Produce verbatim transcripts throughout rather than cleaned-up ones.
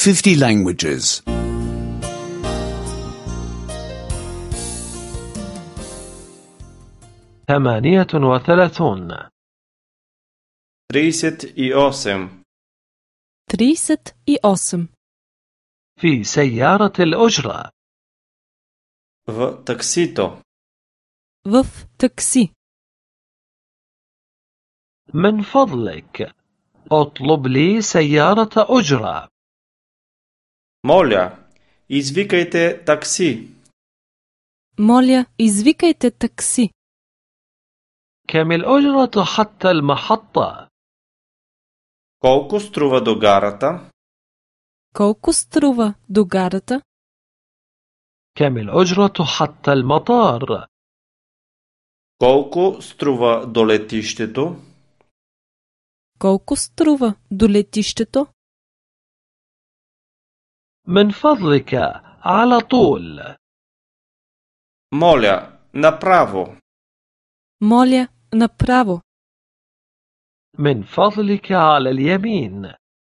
fifty languages. ثمانية وثلاثون. тридцать и осем. тридцать и осем. في سيارة الأجرة. В таксито. В такси. من فضلك اطلب لي سيارة أجرة. Моля, извикайте такси. Моля, извикайте такси. كم الأجرة حتى المحطة؟ Колко струва до гарата? Колко струва до гарата? كم الأجرة حتى المطار؟ Колко струва до летището? Колко струва до летището? من فضلك على طول. Моля, направо. Моля, направо. من فضلك على اليمين.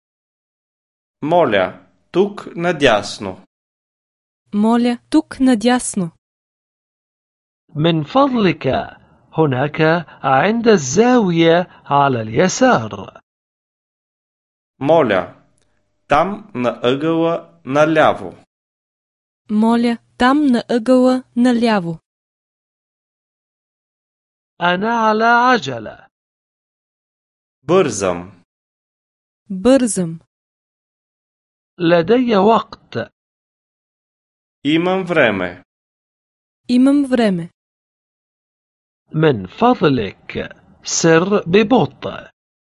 Моля, тук надясно. Моля, тук надясно. من فضلك هناك عند الزاوية على اليسار. Моля, там на ъгъла наляво. Моля, там на ъгъла наляво. أنا على عجلة. Бързам. Бързам. لدي وقت. Имам време. Имам време. من فضلك سر ببطء.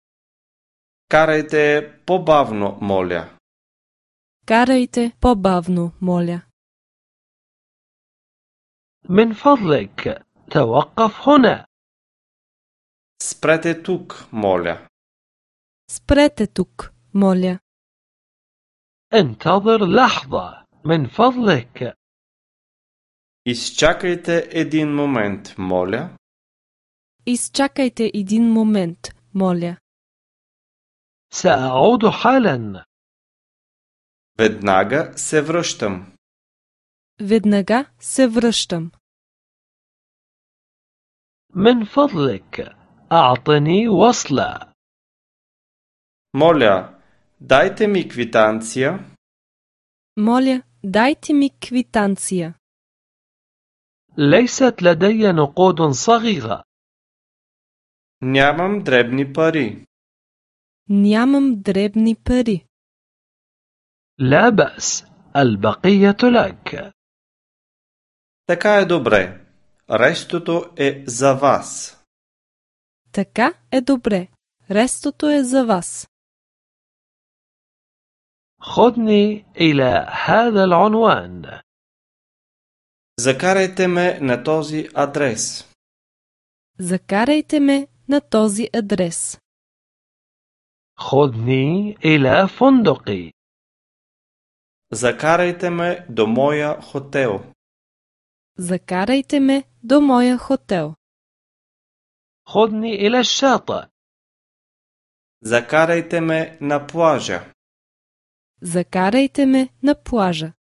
Карайте по-бавно, моля. Карайте по-бавно, моля. من فضلك توقف هنا. Спрете тук, моля. Спрете тук, моля. انتظر لحظة من فضلك. Изчакайте един момент, моля. Изчакайте един момент, моля. سأعود حالا. Веднага се връщам. Веднага се връщам. من فضلك أعطني وصلة. Моля, дайте ми квитанция. Моля, дайте ми квитанция. ليست لدي نقود صغيرة. Нямам дребни пари. Нямам дребни пари. لا بأس، البقية لك. Така е добре. Рестото е за вас. Така е добре. Рестото е за вас. خذني إلى هذا العنوان. Закарайте ме на този адрес. Закарайте ме на този адрес. خذني إلى فندقي. Закарайте ме до моя хотел. Закарайте ме до моя хотел. خذني إلى الشاطئ. Закарайте ме на плажа. Закарайте ме на плажа.